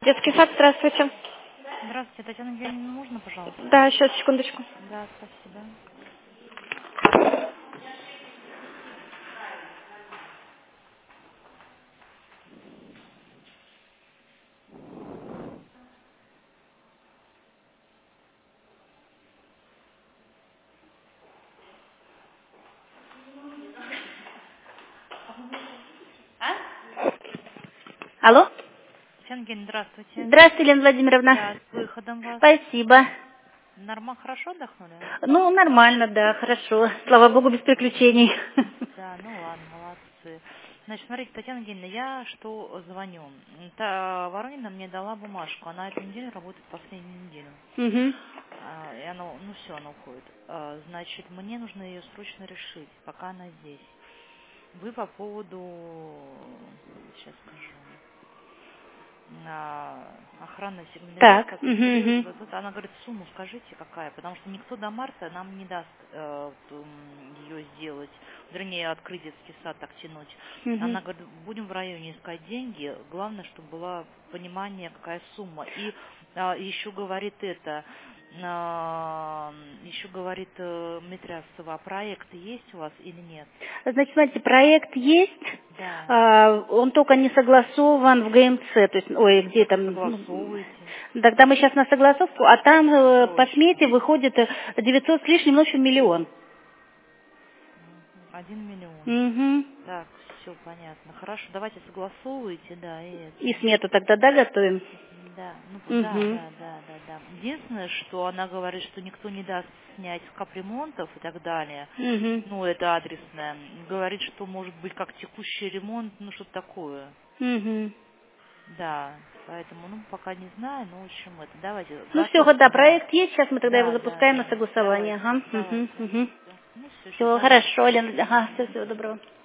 Детский сад, здравствуйте. Здравствуйте, Татьяна Евгеньевна, можно, пожалуйста? Да, сейчас, секундочку. Да, спасибо. Алло? Татьяна Евгеньевна, здравствуйте. Здравствуйте, Елена Владимировна. Да, с выходом вас. Спасибо. Нормально, хорошо отдохнули? Ну, нормально, да, хорошо. Слава богу, без приключений. Да, ну ладно, молодцы. Значит, смотрите, Татьяна Евгеньевна, я что звоню? Воронина мне дала бумажку, она эту неделю работает последнюю неделю. Угу. И она, ну все, она уходит. Значит, мне нужно ее срочно решить, пока она здесь. Вы по поводу, сейчас скажу, охранной Так. сигнализации. Угу, Вот тут она говорит, сумму скажите какая, потому что никто до марта нам не даст ее сделать, вернее, открыть детский сад, так тянуть. угу. Она говорит, будем в районе искать деньги, главное, чтобы было понимание, какая сумма. И еще говорит еще говорит Митрясова, проект есть у вас или нет? Значит, смотрите, проект есть, Да. он только не согласован в ГМЦ, то есть, ой, где там, Согласовывайте. тогда мы сейчас на согласовку, а там по Срочно. смете выходит 900 с лишним, в общем, миллион. 1 миллион. Угу. Так, все понятно. Хорошо, давайте согласовывайте, да, и И это. смету тогда, да, готовим? Да, ну да, Угу. да, да, да, да. Единственное, что она говорит, что никто не даст снять с капремонтов и так далее. Угу. Ну, это адресное. Говорит, что может быть как текущий ремонт, ну, что-то такое. Угу. Да, поэтому, ну, пока не знаю, но в общем, это, давайте, Ну все, да, готовьте, да. проект есть, сейчас мы тогда его Да, да, запускаем на да. согласование. Давайте, Ага. Угу. давайте. Угу. Ну, все, Все, давайте. хорошо, Лена. Ага, всего доброго.